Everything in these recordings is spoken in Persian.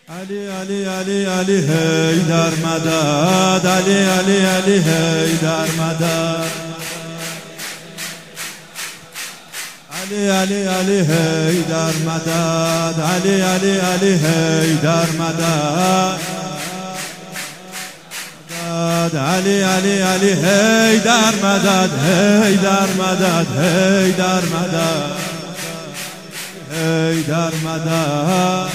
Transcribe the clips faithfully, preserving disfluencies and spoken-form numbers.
علی علی علی علی هی در مدد، علی علی علی هی در مدد، علی علی علی هی در مدد، علی علی علی هی در مدد، علی علی علی هی در مدد، هی در مدد، هی در مدد، هی در مدد.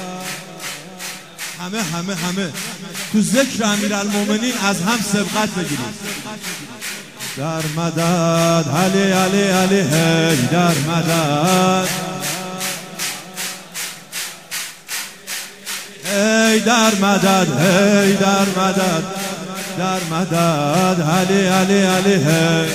همه همه همه تو ذکر امیرالمومنین از هم سبقت بگیرید. در مدد، علی علی علی هی در مدد، هی در مدد، هی در مدد، در مدد، علی علی علی هی.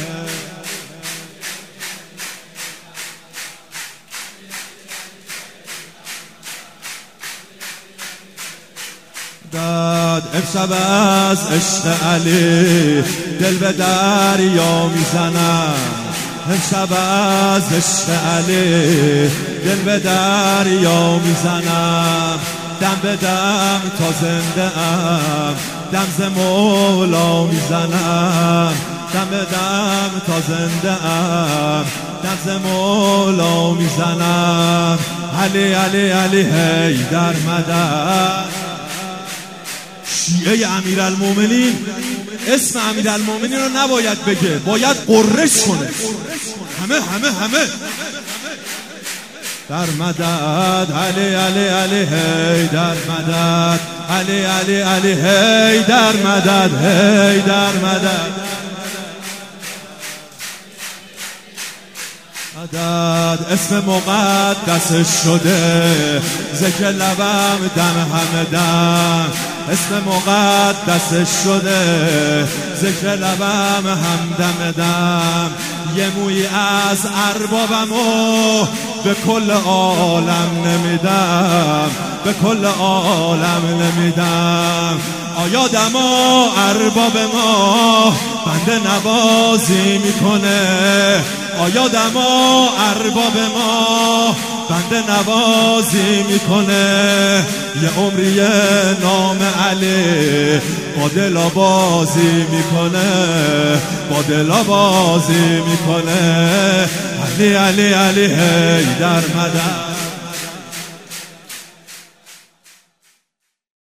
داد امشب از عشق علی دل به دریا میزنم، امشب از عشق علی دل به دریا میزنم، دم به دم تا زنده ام، دم ز مولا میزنم، دم به دم تا زنده ام، دم ز مولا میزنم، علی علی علی هی در مدد. شیعه امیرالمومنین اسم امیرالمومنین رو نباید بگه، باید قرش کنه. همه همه همه در مدد، علی علی علی هی در مدد، علی علی علی هی در مدد، هی در مدد، مدد. اسم مقدس شده ذکر لبم دم همه دم، اسم مقدس شده ذکر لبم هم دم دم، یه مویی از اربابمو به کل عالم نمیدم، به کل عالم نمیدم. آیا دما ارباب ما بنده نوازی میکنه، آیا دما ارباب ما بنده نوازی میکنه، یه عمری نام علی با دل بازی میکنه، با دل بازی میکنه، علی علی علی هی در مدد.